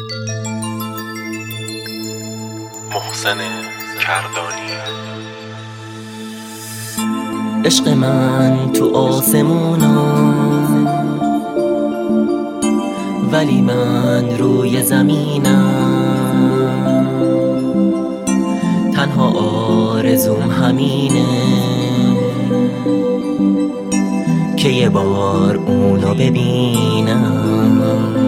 محسن کردانی. عشق من تو آسمونا ولی من روی زمینم، تنها آرزوم همینه که یه بار اونو ببینم.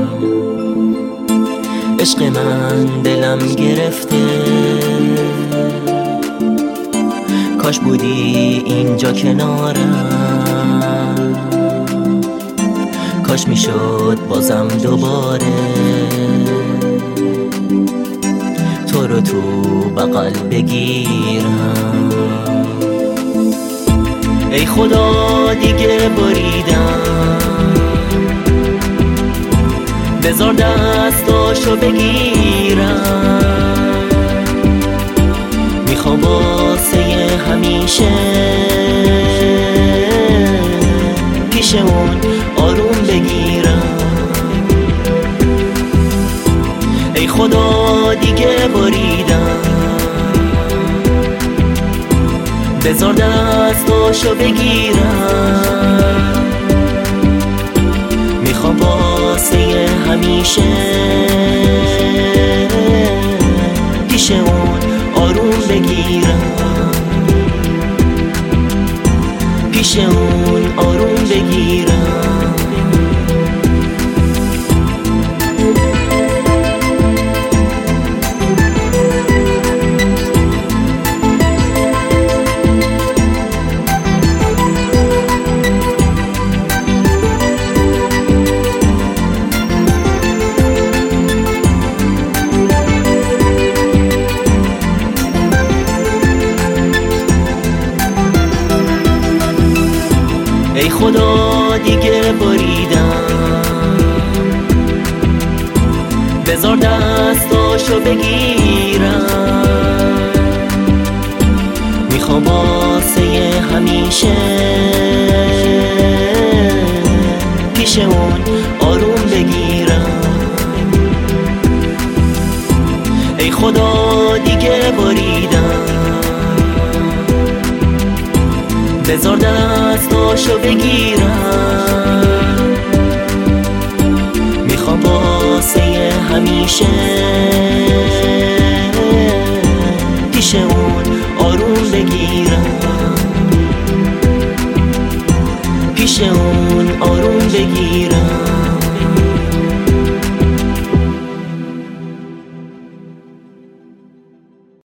عشق من دلم گرفته، کاش بودی اینجا کنارم، کاش میشد بازم دوباره تو رو تو بغل بگیرم. ای خدا دیگه بریدم، بذار دستاشو بگیرم، میخوام واسه همیشه پیش اون آروم بگیرم. ای خدا دیگه بریدم، بذار دستاشو بگیرم، میخوام واسه همیشه پیش اون آروم بگیرم، پیش اون آروم بگیرم. ای خدا دیگه بریدم، بذار دستاشو بگیرم، میخوام واسه همیشه پیش اون آروم بگیرم. ای خدا دیگه بریدم، بذار دستاشو بگیرم، میخوام واسه همیشه